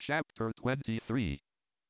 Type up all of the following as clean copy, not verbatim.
Chapter 23.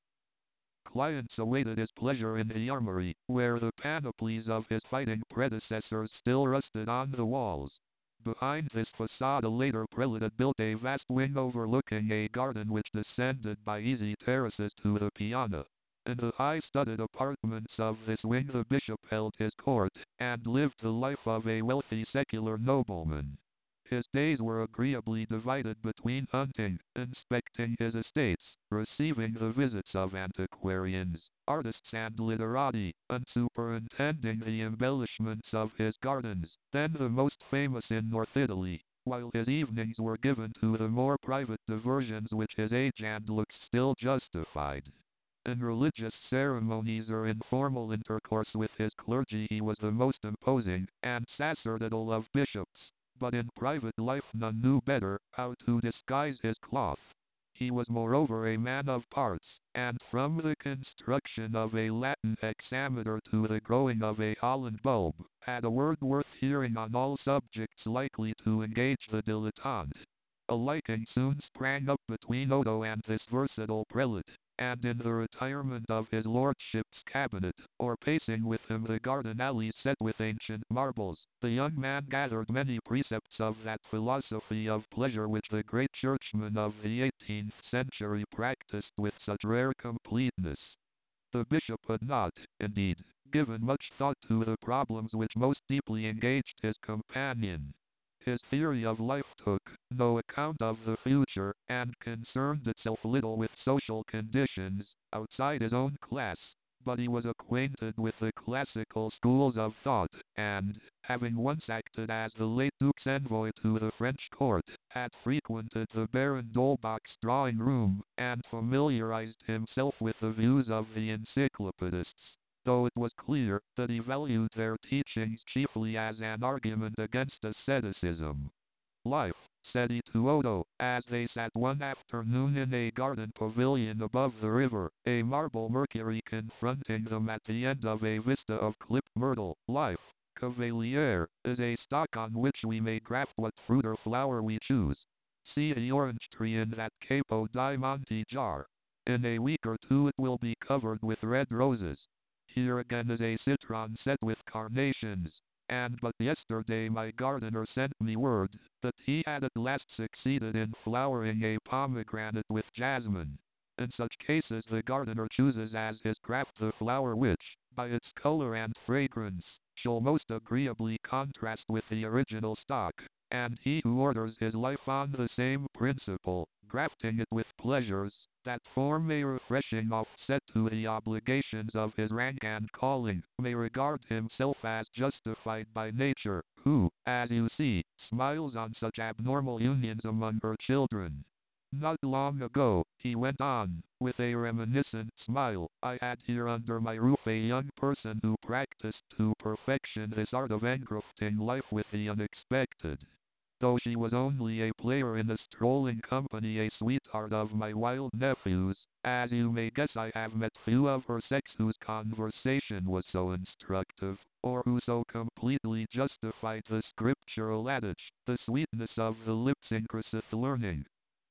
Clients awaited his pleasure in the armory, where the panoplies of his fighting predecessors still rusted on the walls. Behind this facade a later prelate had built a vast wing overlooking a garden which descended by easy terraces to the piazza. In the high-studded apartments of this wing the bishop held his court, and lived the life of a wealthy secular nobleman. His days were agreeably divided between hunting, inspecting his estates, receiving the visits of antiquarians, artists and literati, and superintending the embellishments of his gardens, then the most famous in North Italy, while his evenings were given to the more private diversions which his age and looks still justified. In religious ceremonies or informal intercourse with his clergy he was the most imposing and sacerdotal of bishops. But in private life none knew better how to disguise his cloth. He was moreover a man of parts, and from the construction of a Latin hexameter to the growing of a Holland bulb, had a word worth hearing on all subjects likely to engage the dilettante. A liking soon sprang up between Odo and this versatile prelate, and in the retirement of his lordship's cabinet, or pacing with him the garden alleys set with ancient marbles, the young man gathered many precepts of that philosophy of pleasure which the great churchmen of the 18th century practiced with such rare completeness. The bishop had not, indeed, given much thought to the problems which most deeply engaged his companion. His theory of life took no account of the future, and concerned itself little with social conditions outside his own class, but he was acquainted with the classical schools of thought, and, having once acted as the late Duke's envoy to the French court, had frequented the Baron d'Holbach's drawing-room, and familiarized himself with the views of the encyclopedists, though it was clear that he valued their teachings chiefly as an argument against asceticism. Life, said he to Odo, as they sat one afternoon in a garden pavilion above the river, a marble Mercury confronting them at the end of a vista of clipped myrtle. Life, Cavalier, is a stock on which we may graft what fruit or flower we choose. See the orange tree in that Capo di Monte jar. In a week or two it will be covered with red roses. Here again is a citron set with carnations, and but yesterday my gardener sent me word that he had at last succeeded in flowering a pomegranate with jasmine. In such cases the gardener chooses as his craft the flower which, by its color and fragrance, shall most agreeably contrast with the original stock, and he who orders his life on the same principle, grafting it with pleasures that form a refreshing offset to the obligations of his rank and calling, may regard himself as justified by nature, who, as you see, smiles on such abnormal unions among her children. Not long ago, he went on, with a reminiscent smile, I had here under my roof a young person who practiced to perfection this art of engrafting life with the unexpected. Though she was only a player in a strolling company, a sweetheart of my wild nephew's, as you may guess I have met few of her sex whose conversation was so instructive, or who so completely justified the scriptural adage, the sweetness of the lips increaseth learning.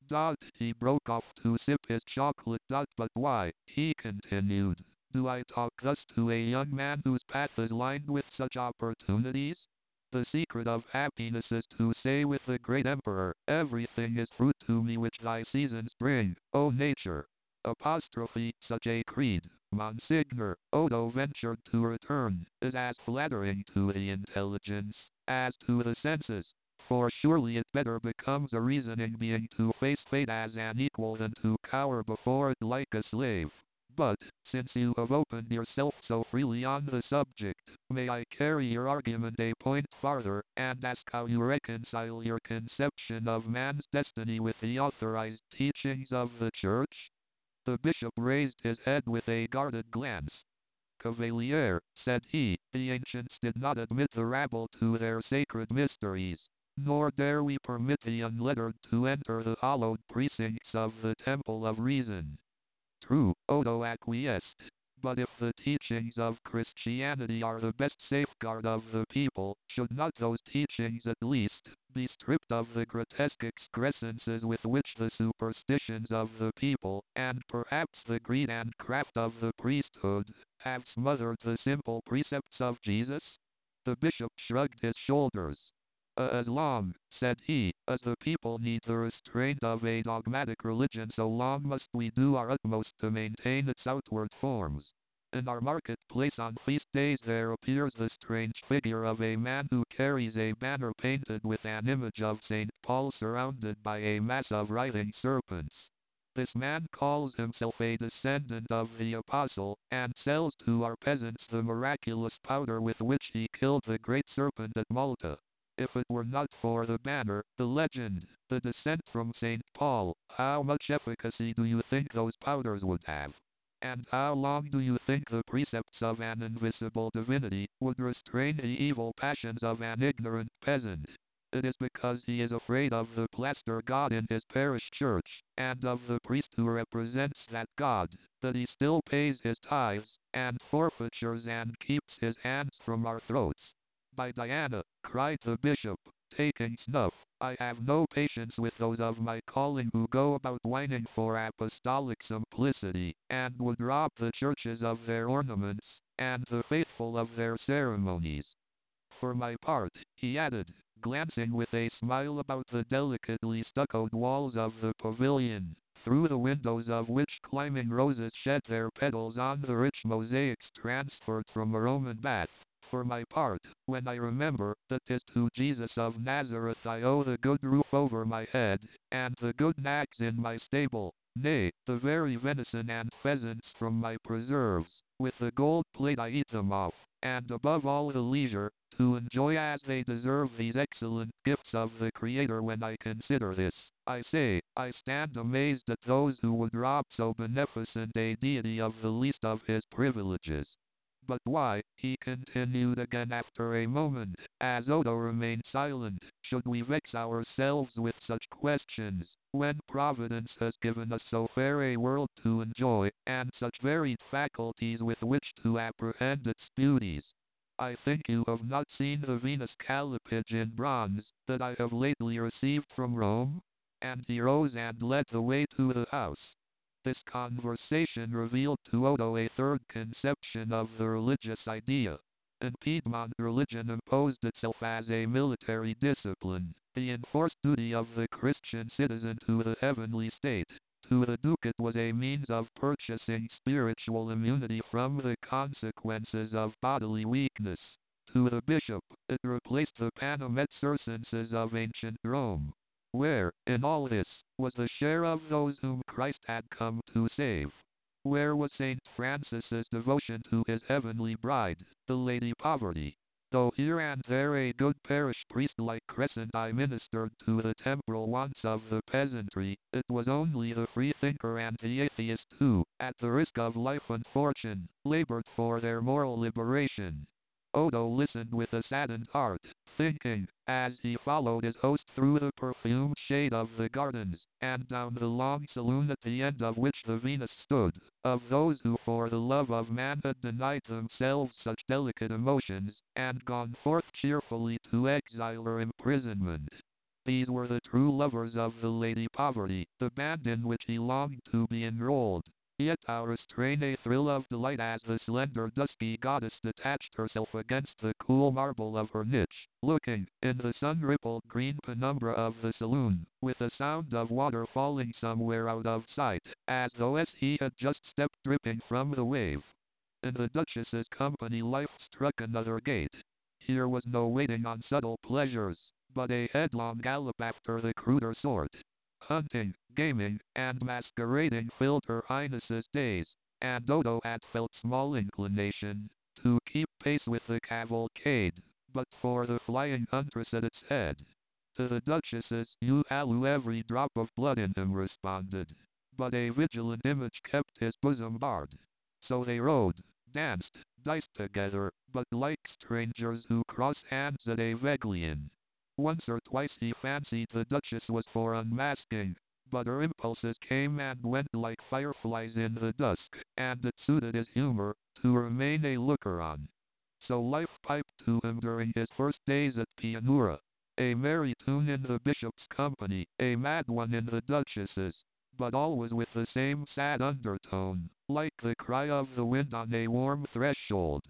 He broke off to sip his chocolate. But why, he continued, do I talk thus to a young man whose path is lined with such opportunities? The secret of happiness is to say with the great emperor, everything is fruit to me which thy seasons bring, O nature. Apostrophe, such a creed, Monsignor, Odo ventured to return, is as flattering to the intelligence as to the senses. For surely it better becomes a reasoning being to face fate as an equal than to cower before it like a slave. But, since you have opened yourself so freely on the subject, may I carry your argument a point farther, and ask how you reconcile your conception of man's destiny with the authorized teachings of the Church? The bishop raised his head with a guarded glance. Cavalier, said he, the ancients did not admit the rabble to their sacred mysteries, nor dare we permit the unlettered to enter the hallowed precincts of the temple of reason. True, Odo acquiesced. But if the teachings of Christianity are the best safeguard of the people, should not those teachings at least be stripped of the grotesque excrescences with which the superstitions of the people, and perhaps the greed and craft of the priesthood, have smothered the simple precepts of Jesus? The bishop shrugged his shoulders. As long, said he, as the people need the restraint of a dogmatic religion, so long must we do our utmost to maintain its outward forms. In our marketplace on feast days there appears the strange figure of a man who carries a banner painted with an image of St. Paul surrounded by a mass of writhing serpents. This man calls himself a descendant of the apostle, and sells to our peasants the miraculous powder with which he killed the great serpent at Malta. If it were not for the banner, the legend, the descent from St. Paul, how much efficacy do you think those powders would have? And how long do you think the precepts of an invisible divinity would restrain the evil passions of an ignorant peasant? It is because he is afraid of the plaster god in his parish church, and of the priest who represents that god, that he still pays his tithes and forfeitures and keeps his hands from our throats. By Diana, cried the bishop, taking snuff, I have no patience with those of my calling who go about whining for apostolic simplicity, and would rob the churches of their ornaments, and the faithful of their ceremonies. For my part, he added, glancing with a smile about the delicately stuccoed walls of the pavilion, through the windows of which climbing roses shed their petals on the rich mosaics transferred from a Roman bath. For my part, when I remember that 'tis to Jesus of Nazareth I owe the good roof over my head, and the good nags in my stable, nay, the very venison and pheasants from my preserves, with the gold plate I eat them off, and above all the leisure, to enjoy as they deserve these excellent gifts of the Creator, when I consider this, I say, I stand amazed at those who would rob so beneficent a deity of the least of his privileges. But why, he continued again after a moment, as Odo remained silent, should we vex ourselves with such questions, when Providence has given us so fair a world to enjoy, and such varied faculties with which to apprehend its beauties? I think you have not seen the Venus Callipyge in bronze, that I have lately received from Rome? And he rose and led the way to the house. This conversation revealed to Odo a third conception of the religious idea. In Piedmont, religion imposed itself as a military discipline, the enforced duty of the Christian citizen to the heavenly state. To the Duke it was a means of purchasing spiritual immunity from the consequences of bodily weakness. To the bishop, it replaced the Panem et Circenses of ancient Rome. Where, in all this, was the share of those whom Christ had come to save? Where was St. Francis's devotion to his heavenly bride, the Lady Poverty? Though here and there a good parish priest like Crescent I ministered to the temporal wants of the peasantry, it was only the freethinker and the atheist who, at the risk of life and fortune, labored for their moral liberation. Odo listened with a saddened heart, thinking, as he followed his host through the perfumed shade of the gardens, and down the long saloon at the end of which the Venus stood, of those who for the love of man had denied themselves such delicate emotions, and gone forth cheerfully to exile or imprisonment. These were the true lovers of the Lady Poverty, the band in which he longed to be enrolled. Yet thou restrain a thrill of delight as the slender dusky goddess detached herself against the cool marble of her niche, looking, in the sun-rippled green penumbra of the saloon, with a sound of water falling somewhere out of sight, as though as he had just stepped dripping from the wave. In the Duchess's company life struck another gait. Here was no waiting on subtle pleasures, but a headlong gallop after the cruder sort. Hunting, gaming, and masquerading filled her Highness's days, and Odo had felt small inclination to keep pace with the cavalcade, but for the flying huntress at its head. To the Duchess's "You every drop of blood in him," responded, but a vigilant image kept his bosom bared. So they rode, danced, diced together, but like strangers who cross hands at a Veglian. Once or twice he fancied the Duchess was for unmasking, but her impulses came and went like fireflies in the dusk, and it suited his humor to remain a looker-on. So life piped to him during his first days at Pianura. A merry tune in the bishop's company, a mad one in the duchess's, but always with the same sad undertone, like the cry of the wind on a warm threshold.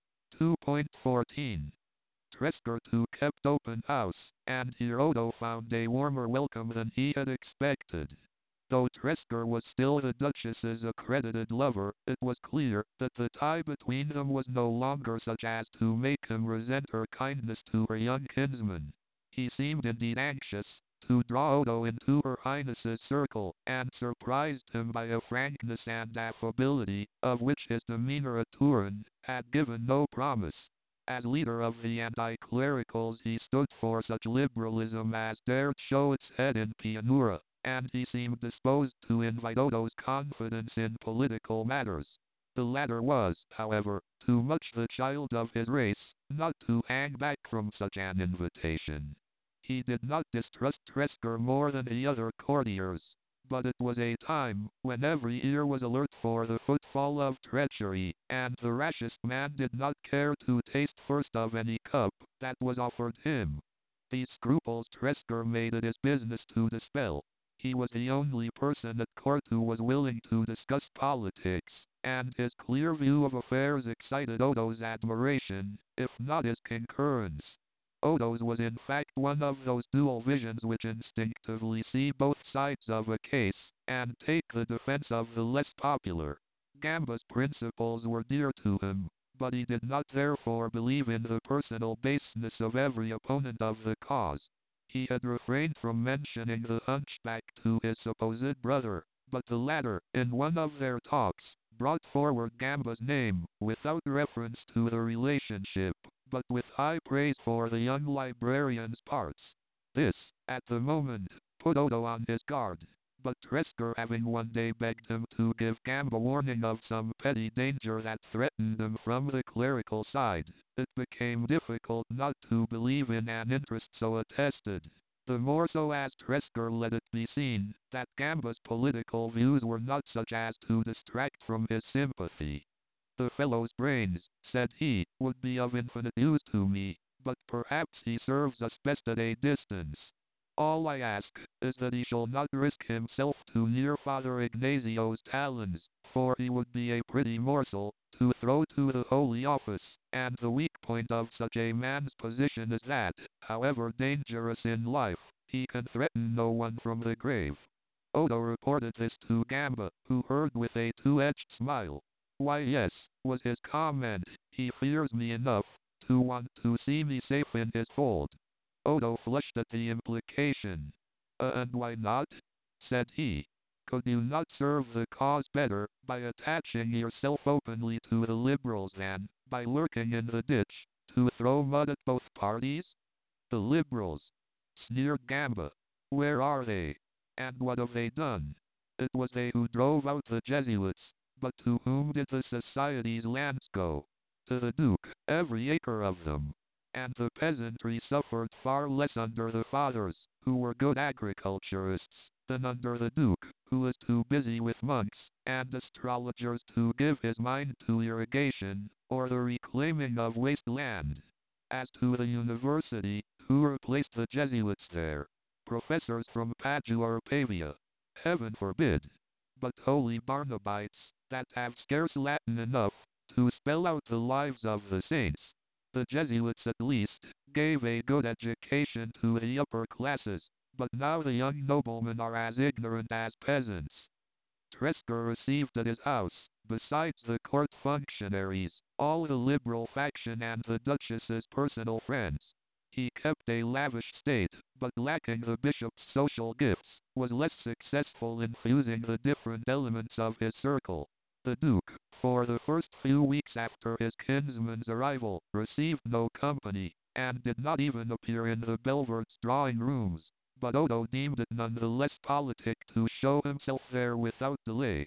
2.14 Tresker too kept open house, and here Odo found a warmer welcome than he had expected. Though Tresker was still the Duchess's accredited lover, it was clear that the tie between them was no longer such as to make him resent her kindness to her young kinsman. He seemed indeed anxious to draw Odo into her Highness's circle, and surprised him by a frankness and affability, of which his demeanor at Turin had given no promise. As leader of the anti-clericals he stood for such liberalism as dared show its head in Pianura, and he seemed disposed to invite Odo's confidence in political matters. The latter was, however, too much the child of his race, not to hang back from such an invitation. He did not distrust Tresker more than the other courtiers, but it was a time when every ear was alert for the footfall of treachery, and the rashest man did not care to taste first of any cup that was offered him. These scruples Tresker made it his business to dispel. He was the only person at court who was willing to discuss politics, and his clear view of affairs excited Odo's admiration, if not his concurrence. Odo's was in fact one of those dual visions which instinctively see both sides of a case, and take the defense of the less popular. Gamba's principles were dear to him, but he did not therefore believe in the personal baseness of every opponent of the cause. He had refrained from mentioning the hunchback to his supposed brother, but the latter, in one of their talks, brought forward Gamba's name, without reference to the relationship, but with high praise for the young librarian's parts. This, at the moment, put Odo on his guard, but Tresker having one day begged him to give Gamba warning of some petty danger that threatened him from the clerical side, it became difficult not to believe in an interest so attested. The more so as Tresker let it be seen that Gamba's political views were not such as to distract from his sympathy. The fellow's brains, said he, would be of infinite use to me, but perhaps he serves us best at a distance. All I ask is that he shall not risk himself too near Father Ignazio's talons, for he would be a pretty morsel to throw to the Holy Office, and the weak point of such a man's position is that, however dangerous in life, he can threaten no one from the grave. Odo reported this to Gamba, who heard with a two-edged smile. Why yes, was his comment, he fears me enough to want to see me safe in his fold. Odo flushed at the implication. And why not? Said he. Could you not serve the cause better by attaching yourself openly to the liberals than by lurking in the ditch to throw mud at both parties? The liberals, sneered Gamba. Where are they? And what have they done? It was they who drove out the Jesuits, but to whom did the Society's lands go? To the Duke, every acre of them. And the peasantry suffered far less under the fathers, who were good agriculturists, than under the Duke, who was too busy with monks and astrologers to give his mind to irrigation, or the reclaiming of waste land. As to the university, who replaced the Jesuits there? Professors from Padua or Pavia. Heaven forbid. But holy Barnabites, that have scarce Latin enough to spell out the lives of the saints. The Jesuits at least gave a good education to the upper classes, but now the young noblemen are as ignorant as peasants. Tresker received at his house, besides the court functionaries, all the liberal faction and the Duchess's personal friends. He kept a lavish state, but lacking the bishop's social gifts, was less successful in fusing the different elements of his circle. The Duke, for the first few weeks after his kinsman's arrival, received no company, and did not even appear in the Belverts' drawing rooms, but Odo deemed it none the less politic to show himself there without delay.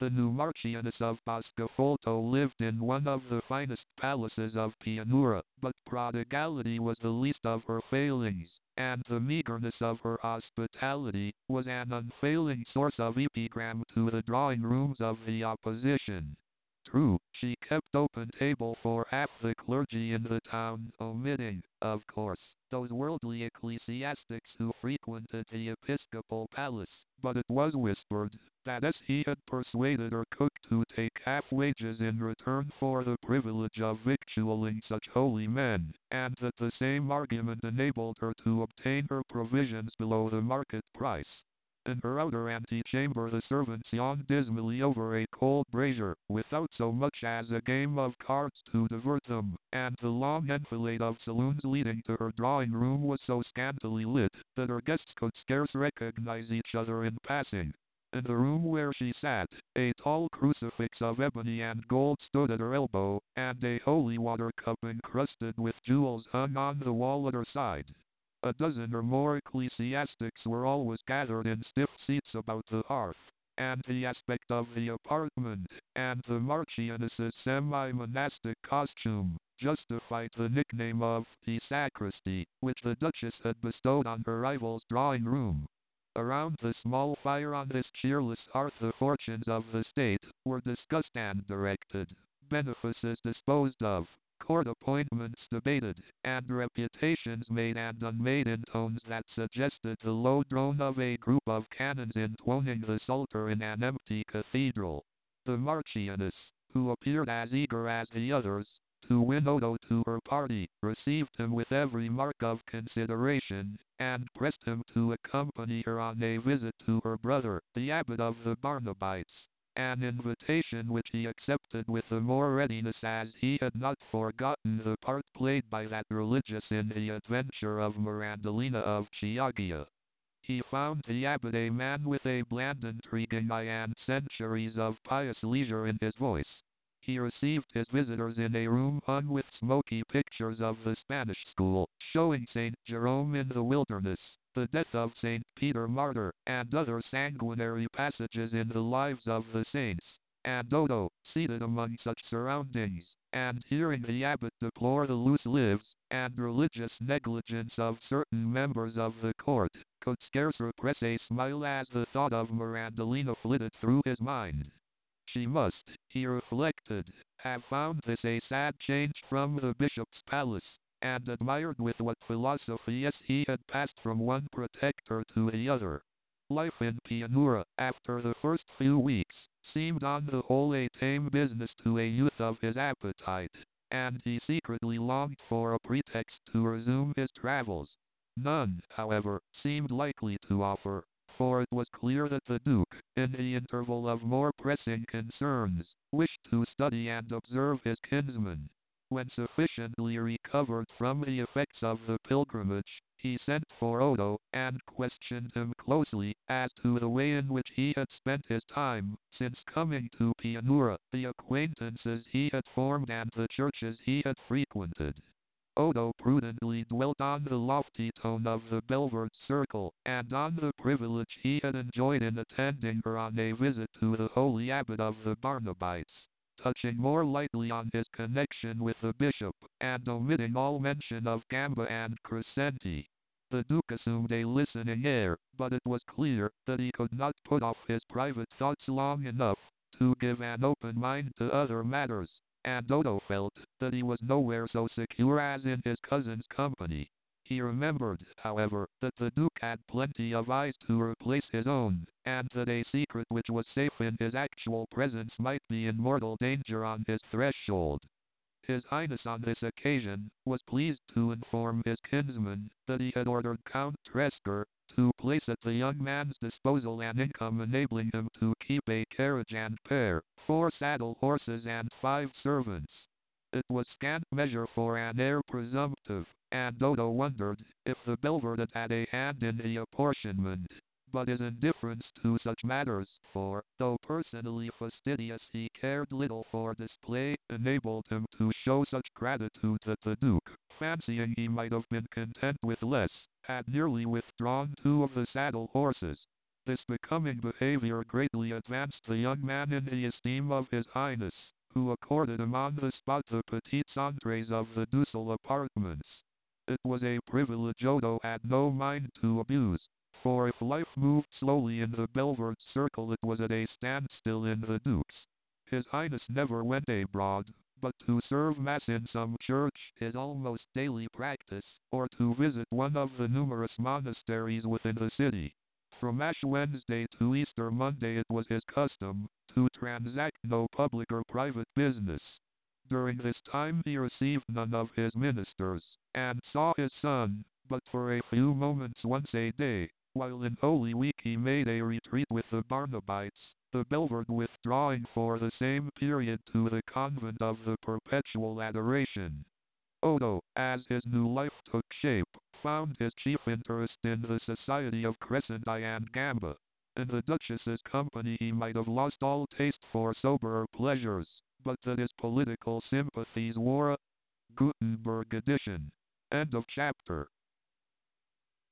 The new Marchioness of Boscofolto lived in one of the finest palaces of Pianura, but prodigality was the least of her failings, and the meagerness of her hospitality was an unfailing source of epigram to the drawing rooms of the opposition. True, she kept open table for half the clergy in the town, omitting, of course, those worldly ecclesiastics who frequented the episcopal palace, but it was whispered that as he had persuaded her cook to take half wages in return for the privilege of victualling such holy men, and that the same argument enabled her to obtain her provisions below the market price. In her outer antechamber the servants yawned dismally over a cold brazier, without so much as a game of cards to divert them, and the long enfilade of saloons leading to her drawing-room was so scantily lit, that her guests could scarce recognize each other in passing. In the room where she sat, a tall crucifix of ebony and gold stood at her elbow, and a holy water cup encrusted with jewels hung on the wall at her side. A dozen or more ecclesiastics were always gathered in stiff seats about the hearth, and the aspect of the apartment, and the Marchioness's semi-monastic costume, justified the nickname of the sacristy, which the Duchess had bestowed on her rival's drawing-room. Around the small fire on this cheerless hearth the fortunes of the state were discussed and directed, benefices disposed of, court appointments debated, and reputations made and unmade in tones that suggested the low drone of a group of canons intoning the Psalter in an empty cathedral. The Marchioness, who appeared as eager as the others to win Odo to her party, received him with every mark of consideration, and pressed him to accompany her on a visit to her brother, the abbot of the Barnabites, an invitation which he accepted with the more readiness as he had not forgotten the part played by that religious in the adventure of Mirandolina of Chioggia. He found the abbot a man with a bland intriguing eye and centuries of pious leisure in his voice. He received his visitors in a room hung with smoky pictures of the Spanish school, showing St. Jerome in the wilderness, the death of St. Peter Martyr, and other sanguinary passages in the lives of the saints. And Odo, seated among such surroundings, and hearing the abbot deplore the loose lives and religious negligence of certain members of the court, could scarce repress a smile as the thought of Mirandolina flitted through his mind. She must, he reflected, have found this a sad change from the bishop's palace, and admired with what philosophy as he had passed from one protector to the other. Life in Pianura, after the first few weeks, seemed on the whole a tame business to a youth of his appetite, and he secretly longed for a pretext to resume his travels. None, however, seemed likely to offer, for it was clear that the Duke, in the interval of more pressing concerns, wished to study and observe his kinsman. When sufficiently recovered from the effects of the pilgrimage, he sent for Odo, and questioned him closely as to the way in which he had spent his time, since coming to Pianura, the acquaintances he had formed and the churches he had frequented. Odo prudently dwelt on the lofty tone of the Belverde circle, and on the privilege he had enjoyed in attending her on a visit to the holy abbot of the Barnabites, touching more lightly on his connection with the bishop, and omitting all mention of Gamba and Crescenti. The Duke assumed a listening air, but it was clear that he could not put off his private thoughts long enough to give an open mind to other matters, and Odo felt that he was nowhere so secure as in his cousin's company. He remembered, however, that the Duke had plenty of eyes to replace his own, and that a secret which was safe in his actual presence might be in mortal danger on his threshold. His Highness on this occasion was pleased to inform his kinsman that he had ordered Count Tresker to place at the young man's disposal an income enabling him to keep a carriage and pair, 4 saddle horses and 5 servants. It was scant measure for an heir presumptive, and Odo wondered if the Belverde had a hand in the apportionment. But his indifference to such matters, for, though personally fastidious he cared little for display, enabled him to show such gratitude that the Duke, fancying he might have been content with less, had nearly withdrawn 2 of the saddle horses. This becoming behavior greatly advanced the young man in the esteem of His Highness, who accorded him on the spot the petites entrees of the ducal apartments. It was a privilege Odo had no mind to abuse, for if life moved slowly in the Belverde circle it was at a standstill in the Duke's. His Highness never went abroad, but to serve Mass in some church, his almost daily practice, or to visit one of the numerous monasteries within the city. From Ash Wednesday to Easter Monday it was his custom to transact no public or private business. During this time he received none of his ministers, and saw his son, but for a few moments once a day, while in Holy Week he made a retreat with the Barnabites, the Belverde withdrawing for the same period to the convent of the Perpetual Adoration. Odo, as his new life took shape, found his chief interest in the society of Crescendi and Gamba. In the Duchess's company he might have lost all taste for soberer pleasures, but that his political sympathies wore a Gutenberg edition. End of chapter.